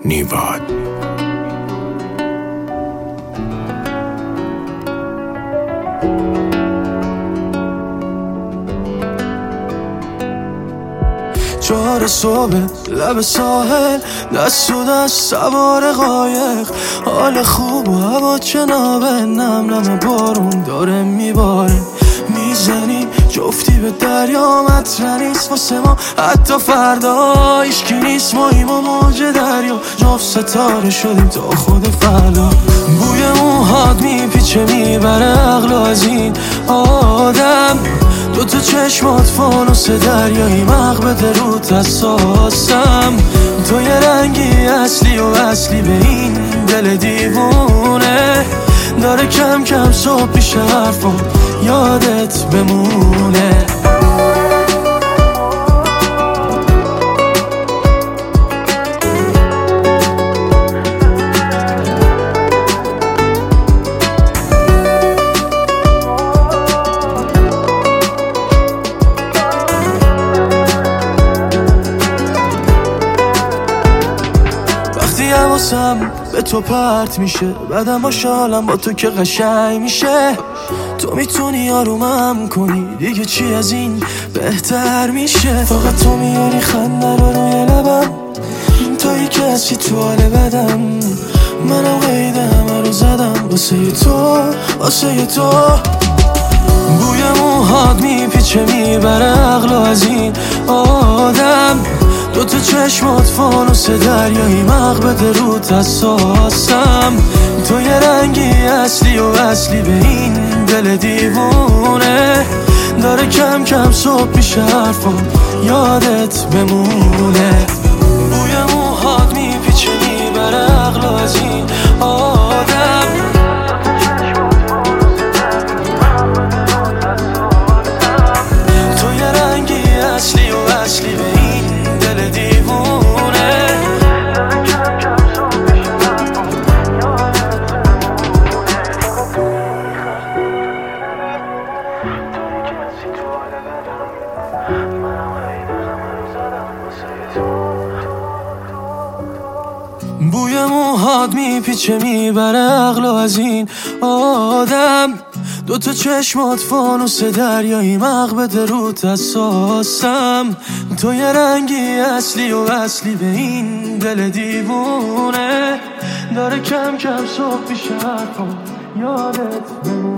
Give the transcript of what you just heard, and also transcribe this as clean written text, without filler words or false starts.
نیواد. چهار صبح لب ساحل، دست و دست سوار قایق، حال خوب و هوا جنابه، نم بارون داره میباره، میزنیم جفتی به دریا، مطرح نیست واسه ما حتی فردا، هیچکی نیست ماییم و موج دریا، جفت ستاره شدیم تا خود فردا. بوی موهات میپیچه میبره عقل از این آدم، دوتا چشمات فانوس دریایی، مغبت روت اساسم، تو یه رنگی اصلی و اصلی به این دل دیوونه، داره کم کم صبح پیش حرفم یادت بمونه. حواسم به تو پرت میشه، بعدم باشه حالم با تو که قشنگ میشه، تو میتونی آرومم کنی، دیگه چی از این بهتر میشه، فقط تو میاری خنده رو روی لبم، تویی کسی تو حال بدم، منم قید همه رو زدم واسه تو، واسه تو. بوی موهات میپیچه میبره عقل از این آدم، دوتا چشمات فانوس دریایی، مغبت روت اساسم، تو یه رنگی اصلی و اصلی به این دل دیوونه، داره کم کم صبح پیش حرفم یادت بمونه. بوی موهات میپیچه میبره عقل از این آدم، تو یه رنگی اصلی و اصلی به این دل دیوونه، بوی موهات میپیچه میبره عقل از این آدم، دوتا چشمات فانوس دریایی، مغبت روت اساسم، تو یه رنگی اصلی و اصلی به این دل دیوونه، داره کم کم صبح پیش حرفم یادت بمونه.